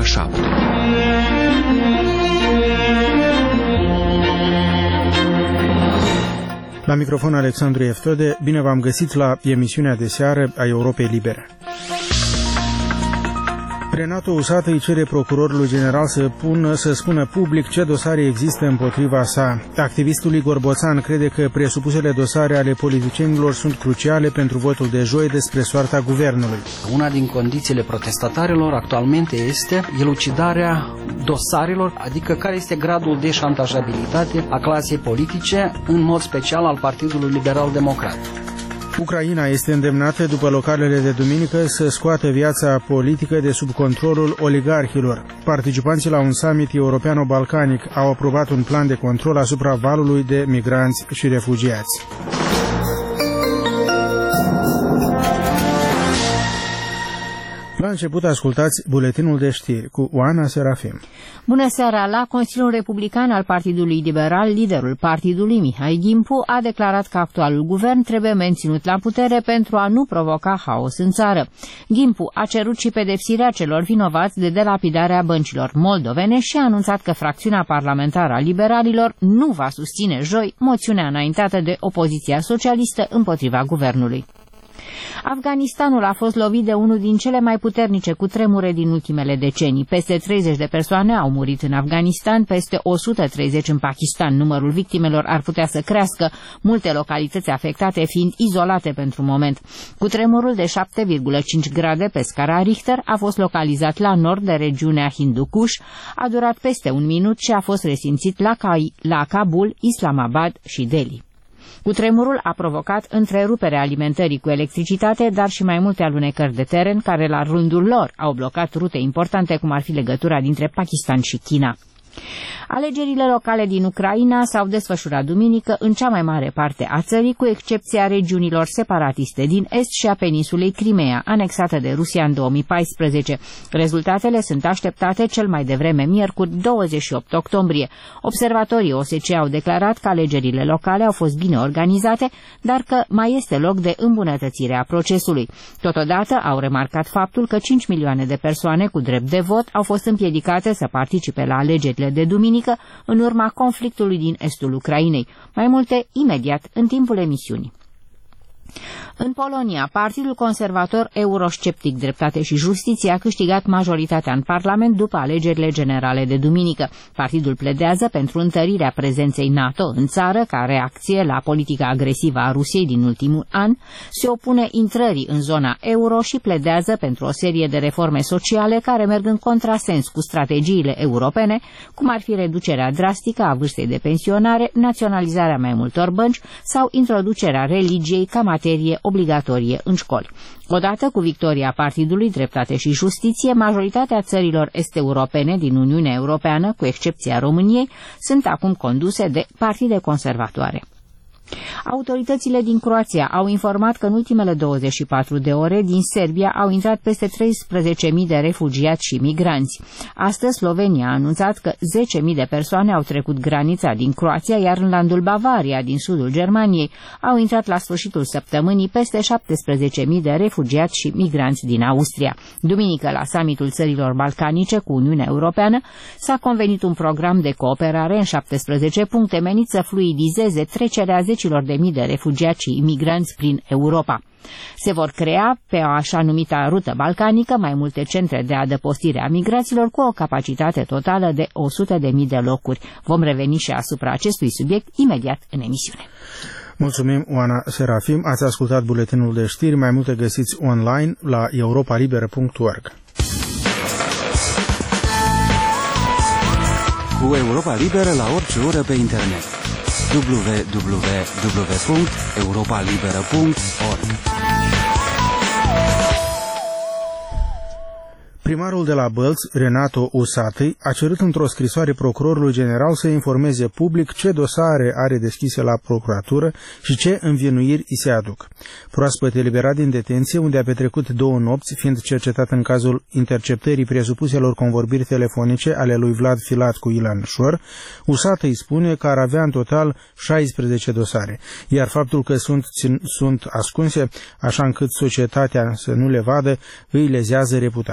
7. La microfon Alexandru Eftode, bine v-am găsit la emisiunea de seară a Europei Libere. Renato Usată îi cere procurorului general să spună public ce dosare există împotriva sa. Activistul Igor Boțan crede că presupusele dosare ale politicienilor sunt cruciale pentru votul de joi despre soarta guvernului. Una din condițiile protestatarilor actualmente este elucidarea dosarelor, adică care este gradul de șantajabilitate a clasei politice, în mod special al Partidului Liberal Democrat. Ucraina este îndemnată după localele de duminică să scoată viața politică de sub controlul oligarhilor. Participanții la un summit europeano-balcanic au aprobat un plan de control asupra valului de migranți și refugiați. La început ascultați buletinul de știri cu Oana Serafim. Bună seara! La Consiliul Republican al Partidului Liberal, liderul partidului, Mihai Gimpu, a declarat că actualul guvern trebuie menținut la putere pentru a nu provoca haos în țară. Gimpu a cerut și pedepsirea celor vinovați de delapidarea băncilor moldovene și a anunțat că fracțiunea parlamentară a liberalilor nu va susține joi moțiunea înaintată de opoziția socialistă împotriva guvernului. Afganistanul a fost lovit de unul din cele mai puternice cutremure din ultimele decenii. Peste 30 de persoane au murit în Afganistan, peste 130 în Pakistan. Numărul victimelor ar putea să crească, multe localități afectate fiind izolate pentru moment. Cutremurul de 7,5 grade pe scara Richter a fost localizat la nord de regiunea Hindu Kush, a durat peste un minut și a fost resimțit la Kabul, Islamabad și Delhi. Cutremurul a provocat întreruperea alimentării cu electricitate, dar și mai multe alunecări de teren, care la rândul lor au blocat rute importante, cum ar fi legătura dintre Pakistan și China. Alegerile locale din Ucraina s-au desfășurat duminică în cea mai mare parte a țării, cu excepția regiunilor separatiste din est și a peninsulei Crimea, anexată de Rusia în 2014. Rezultatele sunt așteptate cel mai devreme miercuri, 28 octombrie. Observatorii OSCE au declarat că alegerile locale au fost bine organizate, dar că mai este loc de îmbunătățire a procesului. Totodată au remarcat faptul că 5 milioane de persoane cu drept de vot au fost împiedicate să participe la alegerile de duminică în urma conflictului din estul Ucrainei. Mai multe imediat în timpul emisiunii. În Polonia, Partidul Conservator Eurosceptic Dreptate și Justiție a câștigat majoritatea în Parlament după alegerile generale de duminică. Partidul pledează pentru întărirea prezenței NATO în țară ca reacție la politica agresivă a Rusiei din ultimul an, se opune intrării în zona euro și pledează pentru o serie de reforme sociale care merg în contrasens cu strategiile europene, cum ar fi reducerea drastică a vârstei de pensionare, naționalizarea mai multor bănci sau introducerea religiei ca materie obligatorie în școli. Odată cu victoria Partidului Dreptate și Justiție, majoritatea țărilor est-europene din Uniunea Europeană, cu excepția României, sunt acum conduse de partide conservatoare. Autoritățile din Croația au informat că în ultimele 24 de ore din Serbia au intrat peste 13.000 de refugiați și migranți. Astăzi, Slovenia a anunțat că 10.000 de persoane au trecut granița din Croația, iar în landul Bavaria, din sudul Germaniei, au intrat la sfârșitul săptămânii peste 17.000 de refugiați și migranți din Austria. Duminică, la summitul țărilor balcanice cu Uniunea Europeană, s-a convenit un program de cooperare în 17 puncte menit să fluidizeze trecerea zecilor de mii de refugiați și imigranți prin Europa. Se vor crea, pe o așa numită rută balcanică, mai multe centre de adăpostire a migraților cu o capacitate totală de 100.000 de locuri. Vom reveni și asupra acestui subiect imediat în emisiune. Mulțumim, Oana Serafim. Ați ascultat buletinul de știri. Mai multe găsiți online la europalibera.org. Cu Europa Liberă la orice oră pe internet. www.europalibera.org. Primarul de la Bălți, Renato Usată, a cerut într-o scrisoare procurorului general să informeze public ce dosare are deschise la procuratură și ce învinuiri îi se aduc. Proaspăt eliberat din detenție, unde a petrecut 2 nopți, fiind cercetat în cazul interceptării presupuselor convorbiri telefonice ale lui Vlad Filat cu Ilan Șor, Usată îi spune că ar avea în total 16 dosare, iar faptul că sunt ascunse, așa încât societatea să nu le vadă, îi lezează reputația.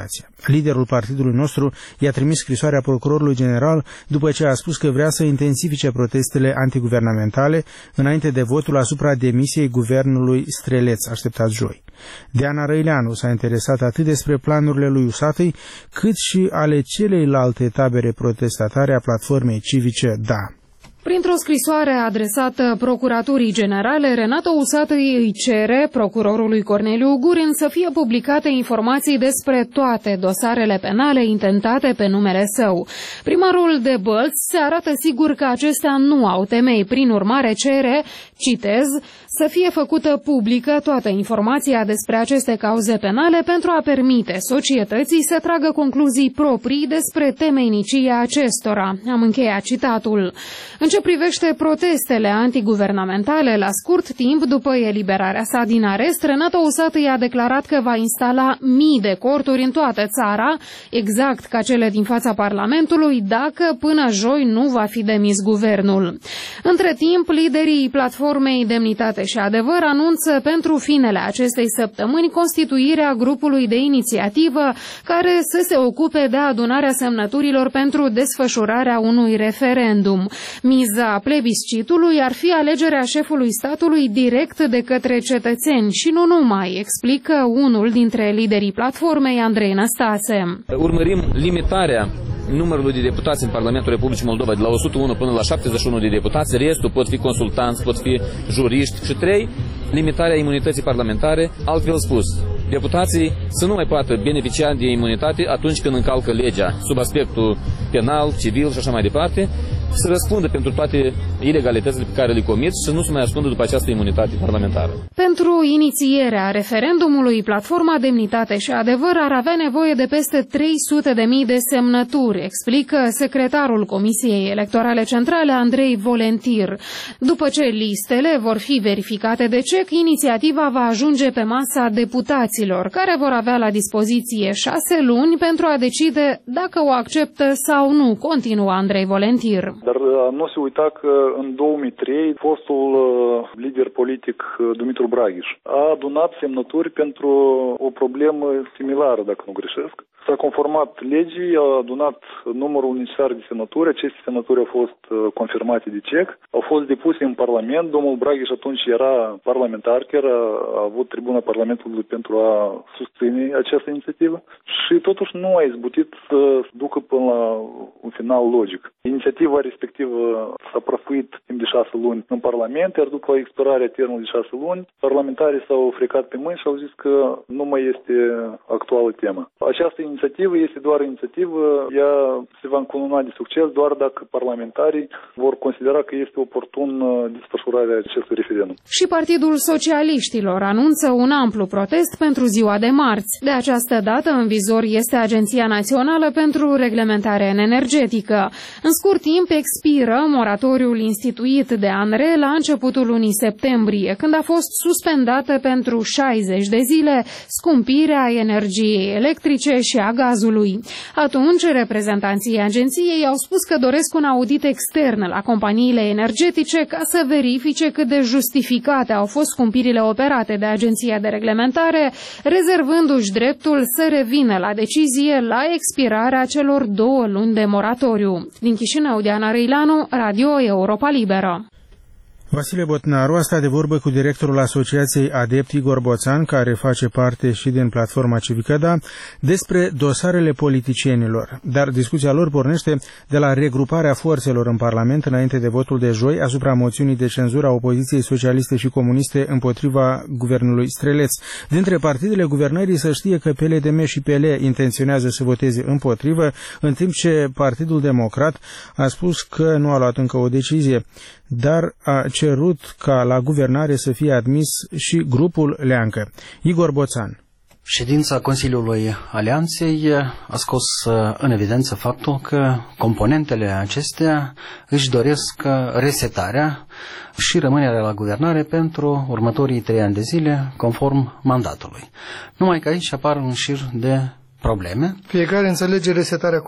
Liderul partidului nostru i-a trimis scrisoarea procurorului general după ce a spus că vrea să intensifice protestele antiguvernamentale înainte de votul asupra demisiei guvernului Streleț așteptat joi. Diana Răileanu s-a interesat atât despre planurile lui Usatăi, cât și ale celeilalte tabere protestatare a platformei civice DA. Printr-o scrisoare adresată Procuraturii Generale, Renato Usatăi îi cere procurorului Corneliu Gurin să fie publicate informații despre toate dosarele penale intentate pe numele său. Primarul de Bălți se arată sigur că acestea nu au temei, prin urmare cere, citez, să fie făcută publică toată informația despre aceste cauze penale pentru a permite societății să tragă concluzii proprii despre temeinicia acestora. Am încheiat citatul. În ce privește protestele antiguvernamentale, la scurt timp după eliberarea sa din arest, Renato Usatăi a declarat că va instala mii de corturi în toată țara, exact ca cele din fața Parlamentului, dacă până joi nu va fi demis guvernul. Între timp, liderii platformei Demnitate și Adevăr anunță pentru finele acestei săptămâni constituirea grupului de inițiativă care să se ocupe de adunarea semnăturilor pentru desfășurarea unui referendum. Miza plebiscitului ar fi alegerea șefului statului direct de către cetățeni și nu numai, explică unul dintre liderii platformei, Andrei Năstase. Urmărim limitarea numărul de deputați în Parlamentul Republicii Moldova de la 101 până la 71 de deputați, restul pot fi consultanți, pot fi juriști și 3, limitarea imunității parlamentare, altfel spus, deputații să nu mai poată beneficia de imunitate atunci când încalcă legea, sub aspectul penal, civil și așa mai departe, să răspundă pentru toate ilegalitățile pe care le comit și să nu se mai ascundă după această imunitate parlamentară. Pentru inițierea referendumului, Platforma Demnitate și Adevăr ar avea nevoie de peste 300.000 de semnături, explică secretarul Comisiei Electorale Centrale, Andrei Volentir. După ce listele vor fi verificate de CEC, inițiativa va ajunge pe masa deputaților, care vor avea la dispoziție 6 luni pentru a decide dacă o acceptă sau nu, continuă Andrei Volentir. Dar nu se uita că în 2003 fostul lider politic Dumitru Braghiș a adunat semnături pentru o problemă similară, dacă nu greșesc. S-a conformat legii, a adunat numărul necesar de semnături, aceste semnături au fost confirmate de CEC, au fost depuse în Parlament, domnul Braghiș atunci era parlamentar, chiar a avut tribuna Parlamentului pentru a susține această inițiativă și totuși nu a izbutit să ducă până la un final logic. Inițiativa respectivă s-a prăfuit timp de 6 luni în Parlament, iar după expirarea termenului de 6 luni, parlamentarii s-au frecat pe mâini și au zis că nu mai este actuală temă. Această inițiativă este doar inițiativă, ea se va încununa de succes doar dacă parlamentarii vor considera că este oportun desfășurarea acestui referendum. Și Partidul Socialiștilor anunță un amplu protest pentru ziua de marți. De această dată în vizor este Agenția Națională pentru Reglementare Energetică. În scurt timp expiră moratoriul instituit de ANRE la începutul lunii septembrie, când a fost suspendată pentru 60 de zile scumpirea energiei electrice și a gazului. Atunci, reprezentanții agenției au spus că doresc un audit extern la companiile energetice ca să verifice cât de justificate au fost scumpirile operate de Agenția de Reglementare, rezervându-și dreptul să revină la decizie la expirarea celor 2 luni de moratoriu. Din Chișinău, Diana Răileanu, Radio Europa Liberă. Vasile Botnaru a stat de vorbă cu directorul Asociației Adept Igor Boțan, care face parte și din platforma civică DA, despre dosarele politicienilor. Dar discuția lor pornește de la regruparea forțelor în Parlament înainte de votul de joi asupra moțiunii de cenzură a opoziției socialiste și comuniste împotriva guvernului Streleț. Dintre partidele guvernării să știe că PLDM și PL intenționează să voteze împotrivă, în timp ce Partidul Democrat a spus că nu a luat încă o decizie, dar a cerut ca la guvernare să fie admis și grupul Leancă. Igor Boțan. Ședința Consiliului Alianței a scos în evidență faptul că componentele acestea își doresc resetarea și rămânerea la guvernare pentru următorii 3 ani de zile, conform mandatului. Numai că aici apar un șir de probleme. Fiecare înțelege resetarea cum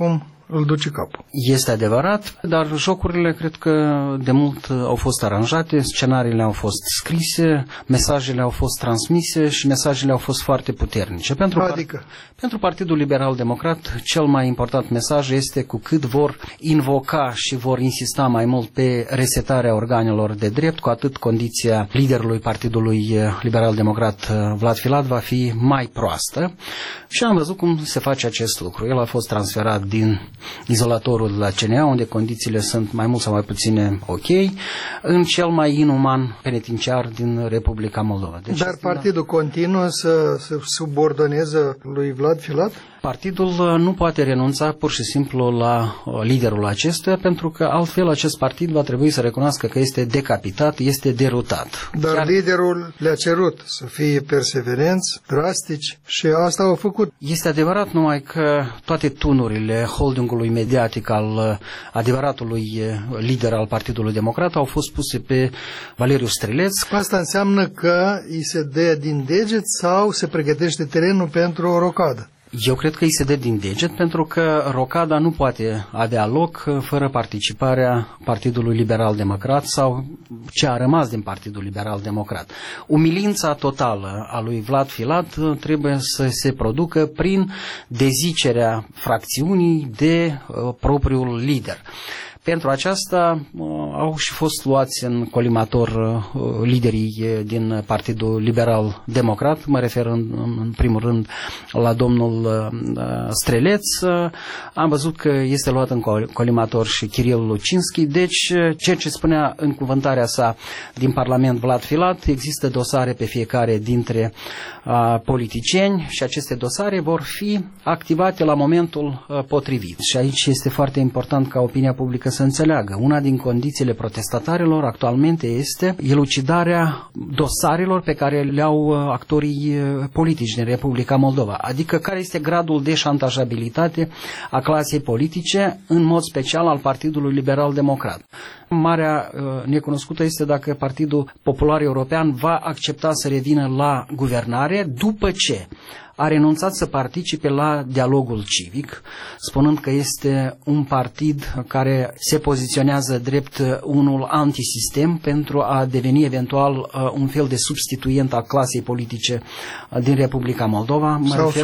îl duce capul. Este adevărat, dar jocurile cred că de mult au fost aranjate, scenariile au fost scrise, mesajele au fost transmise și mesajele au fost foarte puternice. Pentru Partidul Liberal Democrat, cel mai important mesaj este cu cât vor invoca și vor insista mai mult pe resetarea organelor de drept, cu atât condiția liderului Partidului Liberal Democrat Vlad Filat va fi mai proastă. Și am văzut cum se face acest lucru. El a fost transferat din izolatorul de la CNA, unde condițiile sunt mai mult sau mai puține ok, în cel mai inuman penitenciar din Republica Moldova. Deci dar partidul continuă să se subordoneze lui Vlad Filat? Partidul nu poate renunța pur și simplu la liderul acestuia, pentru că altfel acest partid va trebui să recunoască că este decapitat, este derutat. Dar liderul le-a cerut să fie perseverenți, drastici și asta au făcut. Este adevărat, numai că toate tunurile holdingului mediatic al adevăratului lider al Partidului Democrat au fost puse pe Valeriu Streleț. Asta înseamnă că îi se dă din deget sau se pregătește terenul pentru o rocadă? Eu cred că îi se dă din deget, pentru că rocada nu poate avea loc fără participarea Partidului Liberal Democrat sau ce a rămas din Partidul Liberal Democrat. Umilința totală a lui Vlad Filat trebuie să se producă prin dezicerea fracțiunii de propriul lider. Pentru aceasta au și fost luați în colimator liderii din Partidul Liberal Democrat, mă refer în primul rând la domnul Streleț. Am văzut că este luat în colimator și Kiril Lucinski, deci ceea ce spunea în cuvântarea sa din Parlament Vlad Filat, există dosare pe fiecare dintre politicieni și aceste dosare vor fi activate la momentul potrivit. Și aici este foarte important ca opinia publică să înțeleagă. Una din condițiile protestatarilor actualmente este elucidarea dosarelor pe care le au actorii politici din Republica Moldova. Adică care este gradul de șantajabilitate a clasei politice, în mod special al Partidului Liberal Democrat. Marea necunoscută este dacă Partidul Popular European va accepta să revină la guvernare după ce a renunțat să participe la dialogul civic, spunând că este un partid care se poziționează drept unul antisistem pentru a deveni eventual un fel de substituent al clasei politice din Republica Moldova.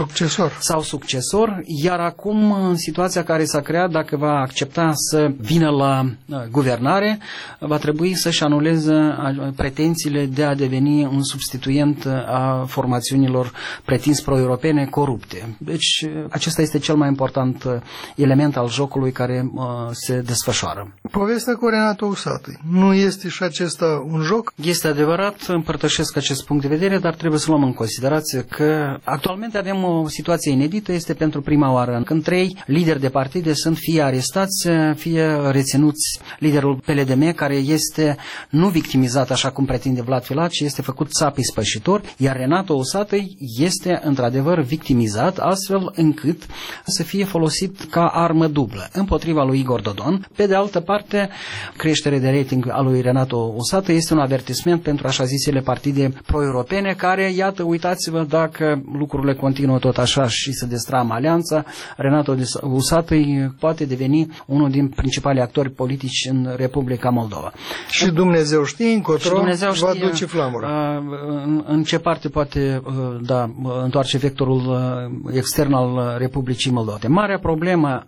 Sau succesor. Iar acum, în situația care s-a creat, dacă va accepta să vină la guvernare, va trebui să-și anuleze pretențiile de a deveni un substituent a formațiunilor pretins pro-europene corupte. Deci acesta este cel mai important element al jocului care se desfășoară. Povestea cu Renato Usatăi, nu este și acesta un joc? Este adevărat, împărtășesc acest punct de vedere, dar trebuie să luăm în considerație că actualmente avem o situație inedită, este pentru prima oară când 3 lideri de partide sunt fie arestați, fie reținuți. Liderul PLDM, care este nu victimizat așa cum pretinde Vlad Filat, ci este făcut țapii spășitor, iar Renato Usatăi este într-adevăr victimizat, astfel încât să fie folosit ca armă dublă împotriva lui Igor Dodon. Pe de altă parte, creșterea de rating a lui Renato Usatăi este un avertisment pentru așa zisele partide pro-europene care, iată, uitați-vă, dacă lucrurile continuă tot așa și se destramă alianța, Renato Usatăi poate deveni unul din principalii actori politici în Republica Moldova. Și Dumnezeu știe încotro va duce flamura. În ce parte poate întoarce vectorul extern al Republicii Moldova. Marea problemă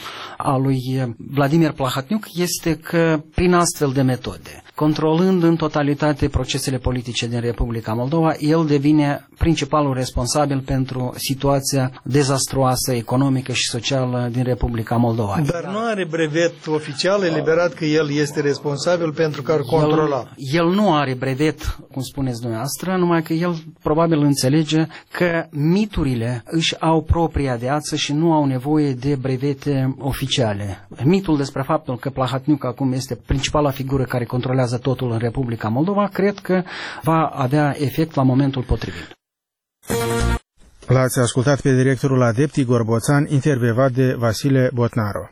a lui Vladimir Plahotniuc este că prin astfel de metode, controlând în totalitate procesele politice din Republica Moldova, el devine principalul responsabil pentru situația dezastruoasă economică și socială din Republica Moldova. Dar nu are brevet oficial eliberat că el este responsabil pentru că ar controla. El nu are brevet, cum spuneți dumneavoastră, numai că el probabil înțelege că miturile își au propria viață și nu au nevoie de brevete oficiale. Mitul despre faptul că Plahotniuc acum este principala figură care controlează totul în Republica Moldova, cred că va avea efect la momentul potrivit. L-ați ascultat pe directorul Adept Igor Boțan, intervievat de Vasile Botnaru.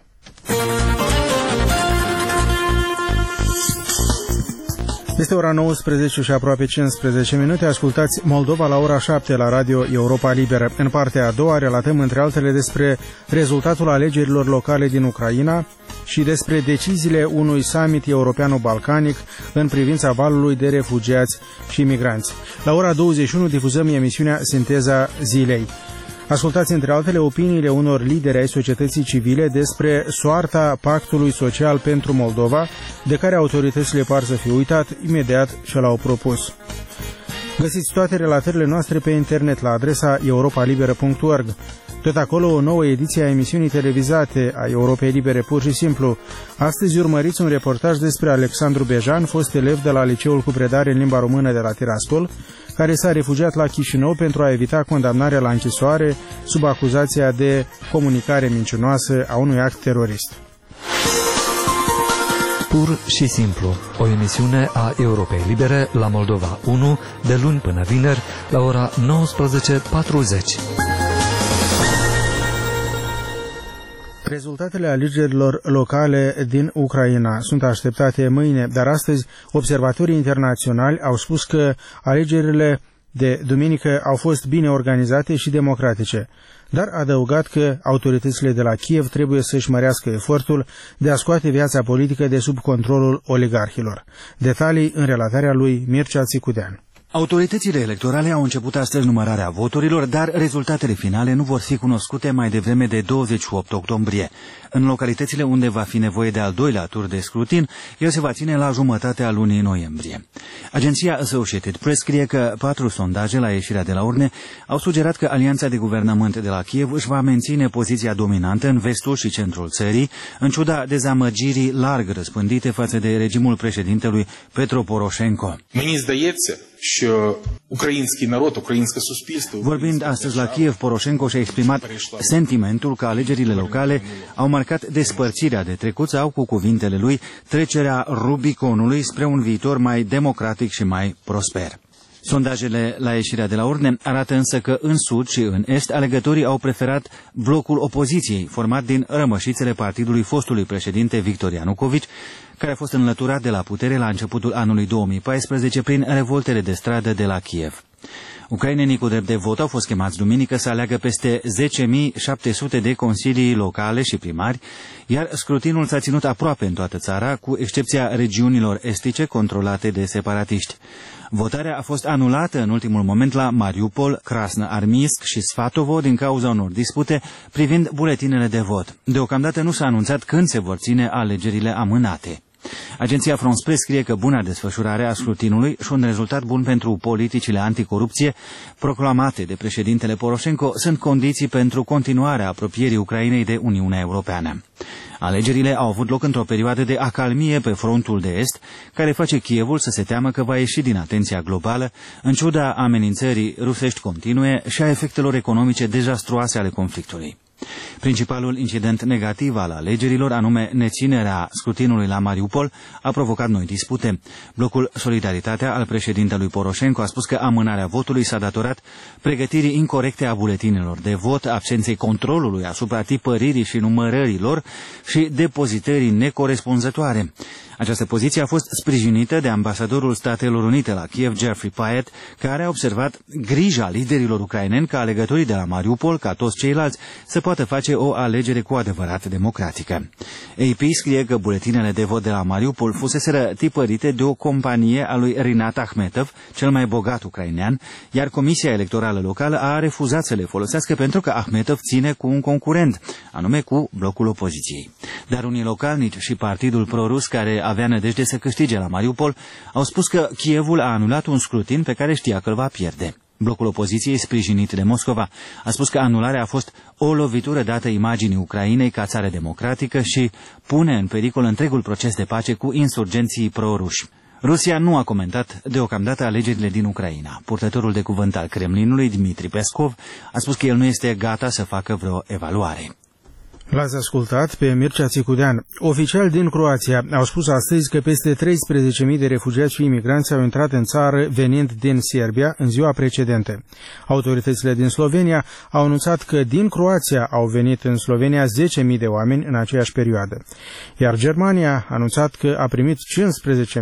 Este ora 19 și aproape 15 minute. Ascultați Moldova la ora 7 la Radio Europa Liberă. În partea a doua relatăm între altele despre rezultatul alegerilor locale din Ucraina și despre deciziile unui summit europeano-balcanic în privința valului de refugiați și migranți. La ora 21 difuzăm emisiunea Sinteza Zilei. Ascultați între altele opiniile unor lideri ai societății civile despre soarta Pactului Social pentru Moldova, de care autoritățile par să fi uitat imediat ce l-au propus. Găsiți toate relatările noastre pe internet la adresa europalibera.org. Tot acolo o nouă ediție a emisiunii televizate a Europei Libere pur și simplu. Astăzi urmăriți un reportaj despre Alexandru Bejan, fost elev de la liceul cu predare în limba română de la Tiraspol, care s-a refugiat la Chișinău pentru a evita condamnarea la închisoare sub acuzația de comunicare mincinoasă a unui act terorist. Pur și simplu, o emisiune a Europei Libere la Moldova 1, de luni până vineri, la ora 19:40. Rezultatele alegerilor locale din Ucraina sunt așteptate mâine, dar astăzi observatorii internaționali au spus că alegerile de duminică au fost bine organizate și democratice, dar a adăugat că autoritățile de la Kiev trebuie să-și mărească efortul de a scoate viața politică de sub controlul oligarhilor. Detalii în relatarea lui Mircea Țicudean. Autoritățile electorale au început astăzi numărarea voturilor, dar rezultatele finale nu vor fi cunoscute mai devreme de 28 octombrie. În localitățile unde va fi nevoie de al doilea tur de scrutin, el se va ține la jumătatea lunii noiembrie. Agenția Associated Press scrie că 4 sondaje la ieșirea de la urne au sugerat că alianța de guvernământ de la Kiev își va menține poziția dominantă în vestul și centrul țării, în ciuda dezamăgirii larg răspândite față de regimul președintelui Petro Poroșenko. Vorbind astăzi la Kiev, Poroșenko și-a exprimat sentimentul că alegerile locale au marcat despărțirea de trecut sau, cu cuvintele lui, trecerea Rubiconului spre un viitor mai democratic și mai prosper. Sondajele la ieșirea de la urne arată însă că în sud și în est alegătorii au preferat blocul opoziției, format din rămășițele partidului fostului președinte Victor Ianucovici, care a fost înlăturat de la putere la începutul anului 2014 prin revoltele de stradă de la Kiev. Ucrainenii cu drept de vot au fost chemați duminică să aleagă peste 10.700 de consilii locale și primari, iar scrutinul s-a ținut aproape în toată țara, cu excepția regiunilor estice controlate de separatiști. Votarea a fost anulată în ultimul moment la Mariupol, Krasnoarmiysk și Sfatovo din cauza unor dispute privind buletinele de vot. Deocamdată nu s-a anunțat când se vor ține alegerile amânate. Agenția France Press scrie că buna desfășurare a scrutinului și un rezultat bun pentru politicile anticorupție proclamate de președintele Poroșenko sunt condiții pentru continuarea apropierii Ucrainei de Uniunea Europeană. Alegerile au avut loc într-o perioadă de acalmie pe frontul de est, care face Kievul să se teamă că va ieși din atenția globală, în ciuda amenințării rusești continue și a efectelor economice dezastruoase ale conflictului. Principalul incident negativ al alegerilor, anume neținerea scrutinului la Mariupol, a provocat noi dispute. Blocul Solidaritatea al președintelui Poroșenko a spus că amânarea votului s-a datorat pregătirii incorecte a buletinelor de vot, absenței controlului asupra tipăririi și numărărilor și depozitării necorespunzătoare. Această poziție a fost sprijinită de ambasadorul Statelor Unite la Kiev, Jeffrey Pyatt, care a observat grija liderilor ucraineni ca alegătorii de la Mariupol, ca toți ceilalți, să poată face o alegere cu adevărat democratică. AP scrie că buletinele de vot de la Mariupol fuseseră tipărite de o companie a lui Rinat Akhmetov, cel mai bogat ucrainean, iar Comisia Electorală Locală a refuzat să le folosească pentru că Akhmetov ține cu un concurent, anume cu blocul opoziției. Dar unii localnici și partidul prorus, care avea nădejde să câștige la Mariupol, au spus că Kievul a anulat un scrutin pe care știa că îl va pierde. Blocul opoziției, sprijinit de Moscova, a spus că anularea a fost o lovitură dată imaginii Ucrainei ca țară democratică și pune în pericol întregul proces de pace cu insurgenții pro-ruși. Rusia nu a comentat deocamdată alegerile din Ucraina. Purtătorul de cuvânt al Kremlinului, Dmitri Peskov, a spus că el nu este gata să facă vreo evaluare. L-ați ascultat pe Mircea Țicudean. Oficiali din Croația au spus astăzi că peste 13.000 de refugiați și imigranți au intrat în țară venind din Serbia în ziua precedentă. Autoritățile din Slovenia au anunțat că din Croația au venit în Slovenia 10.000 de oameni în aceeași perioadă. Iar Germania a anunțat că a primit 15.000.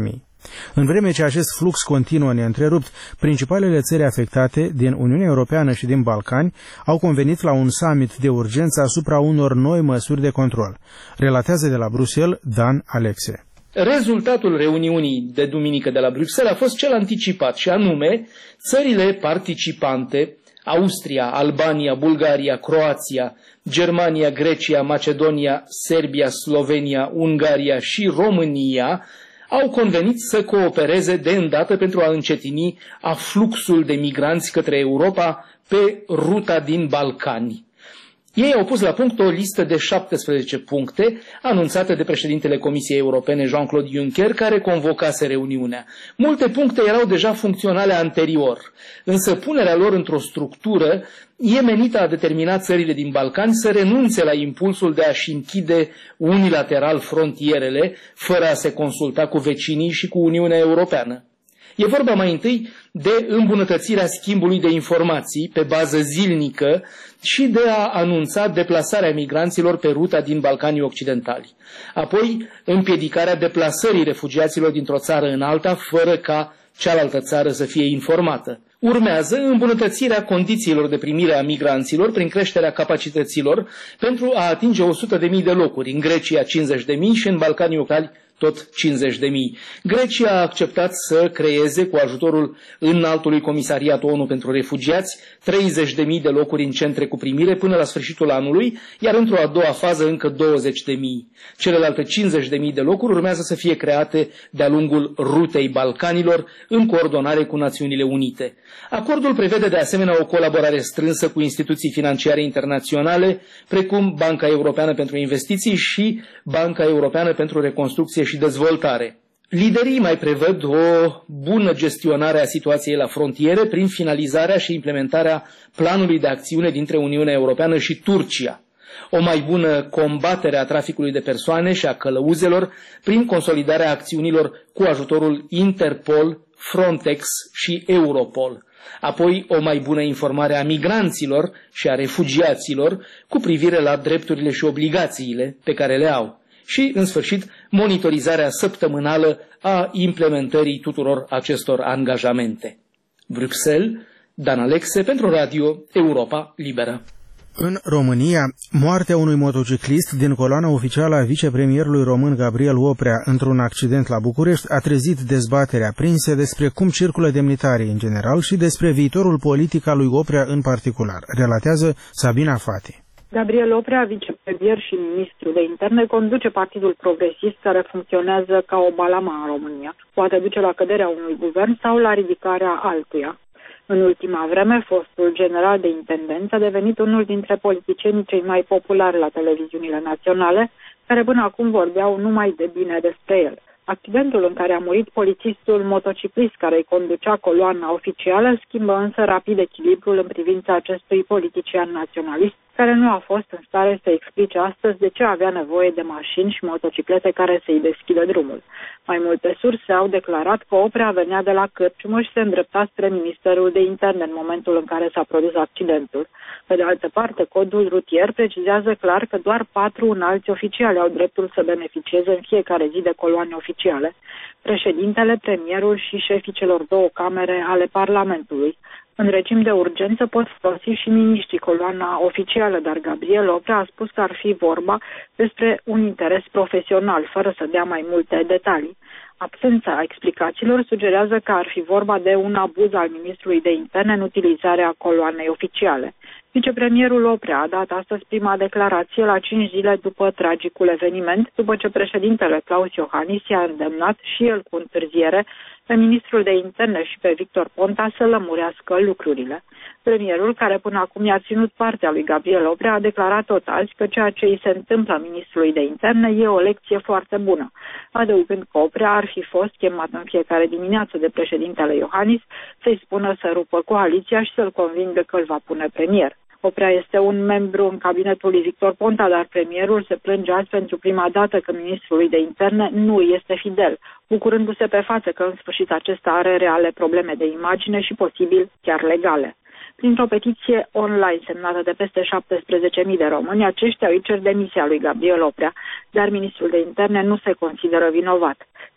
În vreme ce acest flux continuă neîntrerupt, principalele țări afectate din Uniunea Europeană și din Balcani au convenit la un summit de urgență asupra unor noi măsuri de control. Relatează de la Bruxelles Dan Alexe. Rezultatul reuniunii de duminică de la Bruxelles a fost cel anticipat, și anume țările participante, Austria, Albania, Bulgaria, Croația, Germania, Grecia, Macedonia, Serbia, Slovenia, Ungaria și România, au convenit să coopereze de îndată pentru a încetini afluxul de migranți către Europa pe ruta din Balcani. Ei au pus la punct o listă de 17 puncte anunțate de președintele Comisiei Europene Jean-Claude Juncker, care convocase reuniunea. Multe puncte erau deja funcționale anterior, însă punerea lor într-o structură e menită a determina țările din Balcani să renunțe la impulsul de a-și închide unilateral frontierele, fără a se consulta cu vecinii și cu Uniunea Europeană. E vorba mai întâi de îmbunătățirea schimbului de informații pe bază zilnică și de a anunța deplasarea migranților pe ruta din Balcanii Occidentali. Apoi, împiedicarea deplasării refugiaților dintr-o țară în alta, fără ca cealaltă țară să fie informată. Urmează îmbunătățirea condițiilor de primire a migranților prin creșterea capacităților pentru a atinge 100.000 de locuri, în Grecia 50.000 și în Balcanii Occidentali tot 50.000. Grecia a acceptat să creeze, cu ajutorul Înaltului Comisariat ONU pentru Refugiați, 30.000 de locuri în centre cu primire până la sfârșitul anului, iar într-o a doua fază încă 20.000. Celelalte 50.000 de locuri urmează să fie create de-a lungul rutei Balcanilor, în coordonare cu Națiunile Unite. Acordul prevede de asemenea o colaborare strânsă cu instituții financiare internaționale, precum Banca Europeană pentru Investiții și Banca Europeană pentru Reconstrucție și Dezvoltare. Liderii mai prevăd o bună gestionare a situației la frontiere prin finalizarea și implementarea planului de acțiune dintre Uniunea Europeană și Turcia, o mai bună combatere a traficului de persoane și a călăuzelor prin consolidarea acțiunilor cu ajutorul Interpol, Frontex și Europol, apoi o mai bună informare a migranților și a refugiaților cu privire la drepturile și obligațiile pe care le au. Și, în sfârșit, monitorizarea săptămânală a implementării tuturor acestor angajamente. Bruxelles, Dan Alexe pentru Radio Europa Liberă. În România, moartea unui motociclist din coloana oficială a vicepremierului român Gabriel Oprea într-un accident la București a trezit dezbaterea aprinse despre cum circulă demnitarii în general și despre viitorul politic al lui Oprea în particular, relatează Sabina Fati. Gabriel Oprea, vicepremier și ministru de interne, conduce Partidul Progresist, care funcționează ca o balamă în România. Poate duce la căderea unui guvern sau la ridicarea altuia. În ultima vreme, fostul general de intendență a devenit unul dintre politicienii cei mai populari la televiziunile naționale, care până acum vorbeau numai de bine despre el. Accidentul în care a murit polițistul motociclist care îi conducea coloana oficială schimbă însă rapid echilibrul în privința acestui politician naționalist, care nu a fost în stare să explice astăzi de ce avea nevoie de mașini și motociclete care să-i deschidă drumul. Mai multe surse au declarat că Oprea venea de la Cârciumă și se îndrepta spre Ministerul de Interne în momentul în care s-a produs accidentul. Pe de altă parte, codul rutier precizează clar că doar 4 înalți oficiali au dreptul să beneficieze în fiecare zi de coloane oficiale: președintele, premierul și șefii celor 2 camere ale Parlamentului. În regim de urgență pot folosi și miniștrii coloana oficială, dar Gabriel Oprea a spus că ar fi vorba despre un interes profesional, fără să dea mai multe detalii. Absența explicațiilor sugerează că ar fi vorba de un abuz al ministrului de interne în utilizarea coloanei oficiale. Vicepremierul Oprea a dat astăzi prima declarație la 5 zile după tragicul eveniment, după ce președintele Claus Iohannis i-a îndemnat și el cu întârziere pe ministrul de interne și pe Victor Ponta să lămurească lucrurile. Premierul, care până acum i-a ținut partea lui Gabriel Oprea, a declarat tot azi că ceea ce îi se întâmplă ministrului de interne e o lecție foarte bună, adăugând că Oprea ar fi fost chemat în fiecare dimineață de președintele Iohannis să-i spună să rupă coaliția și să-l convingă că îl va pune premier. Oprea este un membru în cabinetul lui Victor Ponta, dar premierul se plânge azi pentru prima dată că ministrului de interne nu este fidel, bucurându-se pe față că în sfârșit acesta are reale probleme de imagine și posibil chiar legale. Printr-o petiție online semnată de peste 17.000 de români, aceștia îi cer demisia lui Gabriel Oprea, dar ministrul de interne nu se consideră vinovat.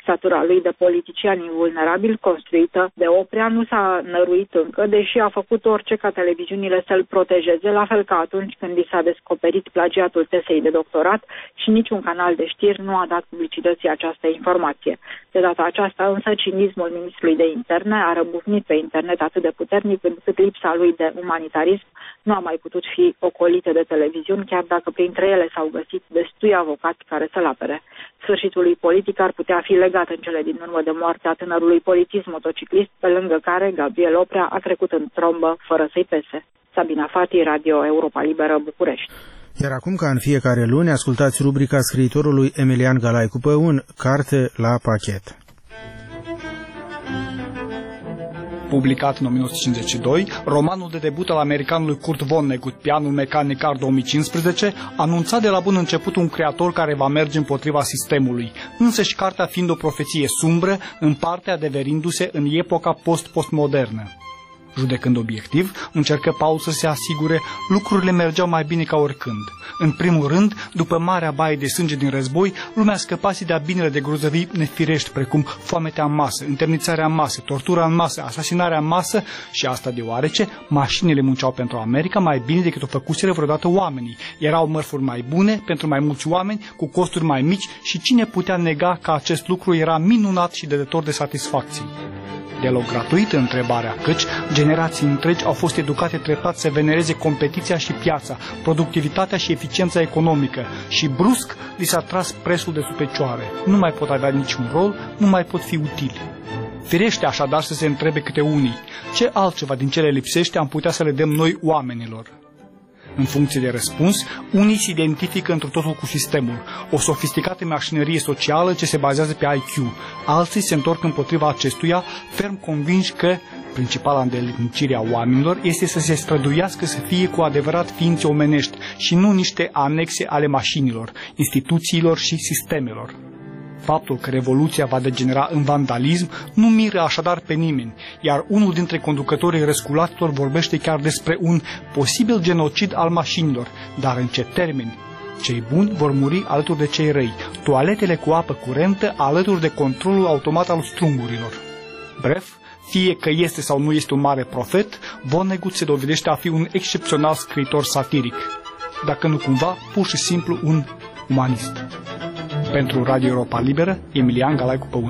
Statura lui de politician invulnerabil, construită de Oprea, nu s-a năruit încă, deși a făcut orice ca televiziunile să-l protejeze, la fel ca atunci când i s-a descoperit plagiatul tesei de doctorat și niciun canal de știri nu a dat publicității această informație. De data aceasta însă cinismul ministrului de interne a răbufnit pe internet atât de puternic încât lipsa lui de umanitarism nu a mai putut fi ocolită de televiziuni, chiar dacă printre ele s-au găsit destui avocați care să-l apere. Sfârșitul lui politic ar putea fi legat în cele din urmă de moartea tânărului polițist motociclist, pe lângă care Gabriel Oprea a trecut în trombă fără să-i pese. Sabina Fati, Radio Europa Liberă, București. Iar acum, ca în fiecare luni, ascultați rubrica scriitorului Emilian Galaicu Păun, Carte la pachet. Publicat în 1952, romanul de debut al americanului Kurt Vonnegut, Pianul mecanic Car 2015, anunța de la bun început un creator care va merge împotriva sistemului, însăși cartea fiind o profeție sumbră, în parte adeverindu-se în epoca post-postmodernă. Judecând obiectiv, încercă Paul să se asigure lucrurile mergeau mai bine ca oricând. În primul rând, după marea baie de sânge din război, lumea scăpase de binele de grozăvii nefirești, precum foametea în masă, întemnițarea în masă, tortura în masă, asasinarea în masă, și asta deoarece mașinile munceau pentru America mai bine decât o făcuseră vreodată oamenii. Erau mărfuri mai bune pentru mai mulți oameni, cu costuri mai mici, și cine putea nega că acest lucru era minunat și dădător de satisfacții? Deloc gratuită întrebarea, căci generații întregi au fost educate treptat să venereze competiția și piața, productivitatea și eficiența economică, și brusc li s-a tras presul de sub picioare. Nu mai pot avea niciun rol, nu mai pot fi utili. Firește așadar să se întrebe câte unii, ce altceva din cele lipsește am putea să le dăm noi oamenilor? În funcție de răspuns, unii se identifică întru totul cu sistemul, o sofisticată mașinărie socială ce se bazează pe IQ. Alții se întorc împotriva acestuia, ferm convinși că principala îndeletnicire a oamenilor este să se străduiască să fie cu adevărat ființe omenești și nu niște anexe ale mașinilor, instituțiilor și sistemelor. Faptul că revoluția va degenera în vandalism nu miră așadar pe nimeni, iar unul dintre conducătorii răsculaților vorbește chiar despre un posibil genocid al mașinilor, dar în ce termeni? Cei buni vor muri alături de cei răi, toaletele cu apă curentă alături de controlul automat al strungurilor. Bref, fie că este sau nu este un mare profet, Vonnegut se dovedește a fi un excepțional scriitor satiric, dacă nu cumva pur și simplu un umanist. Pentru Radio Europa Liberă, Emilian Galaicu Păun.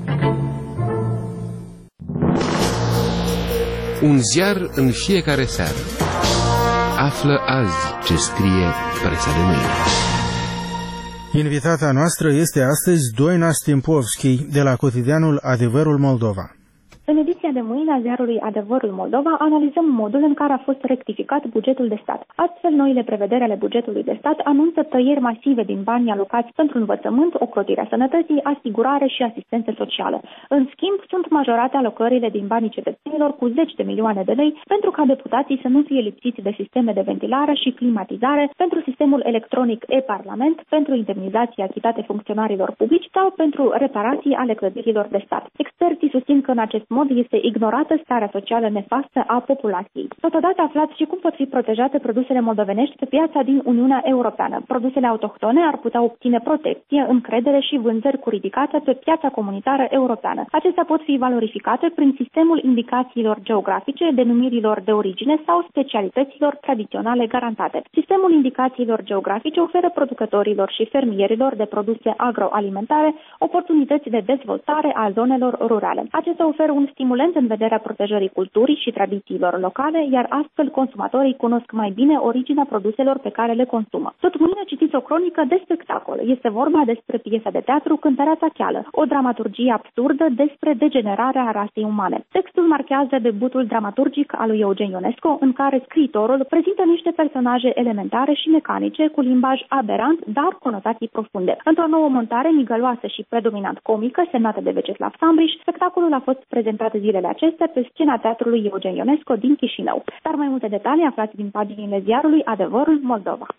Un ziar în fiecare seară. Află azi ce scrie presa de mâine. Invitata noastră este astăzi Doina Stimpovski de la cotidianul Adevărul Moldova. În ediția de mâine a ziarului Adevărul Moldova analizăm modul în care a fost rectificat bugetul de stat. Astfel, noile prevederi ale bugetului de stat anunță tăieri masive din banii alocați pentru învățământ, ocrotirea sănătății, asigurare și asistență socială. În schimb, sunt majorate alocările din banii cetățenilor cu 10 de milioane de lei pentru ca deputații să nu fie lipsiți de sisteme de ventilare și climatizare, pentru sistemul electronic e-Parlament, pentru indemnizații achitate funcționarilor publici sau pentru reparații ale clădirilor de stat. Experții susțin că în acest mod este ignorată starea socială nefastă a populației. Totodată aflați și cum pot fi protejate produsele moldovenești pe piața din Uniunea Europeană. Produsele autohtone ar putea obține protecție, încredere și vânzări cu ridicată pe piața comunitară europeană. Acestea pot fi valorificate prin sistemul indicațiilor geografice, denumirilor de origine sau specialităților tradiționale garantate. Sistemul indicațiilor geografice oferă producătorilor și fermierilor de produse agroalimentare oportunități de dezvoltare a zonelor rurale. Acestea oferă un stimulent în vederea protejării culturii și tradițiilor locale, iar astfel consumatorii cunosc mai bine originea produselor pe care le consumă. Tot mâine citiți o cronică de spectacol. Este vorba despre piesa de teatru Cântăreața Cheală, o dramaturgie absurdă despre degenerarea rasei umane. Textul marchează debutul dramaturgic al lui Eugen Ionesco, în care scriitorul prezintă niște personaje elementare și mecanice cu limbaj aberant, dar conotații profunde. Într-o nouă montare migăloasă și predominant comică, semnată de Veceslav Sambriș, spectacolul a fost prezentat zilele acestea pe scena teatrului Eugen Ionesco din Chișinău. Dar mai multe detalii aflați din paginile ziarului Adevărul Moldova.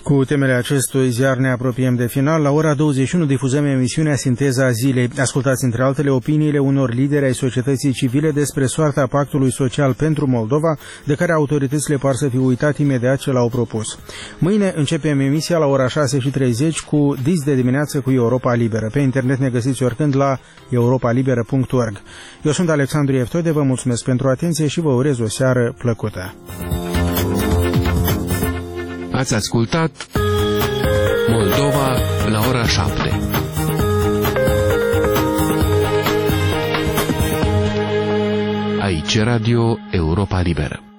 Cu temele acestui ziar ne apropiem de final. La ora 21 difuzăm emisiunea Sinteza Zilei. Ascultați între altele opiniile unor lideri ai societății civile despre soarta Pactului Social pentru Moldova, de care autoritățile par să fi uitat imediat ce l-au propus. Mâine începem emisia la ora 6:30 cu Dis de dimineață cu Europa Liberă. Pe internet ne găsiți oricând la europalibera.org. Eu sunt Alexandru Eftode, vă mulțumesc pentru atenție și vă urez o seară plăcută. Ați ascultat Moldova la ora 7. Aici Radio Europa Liberă.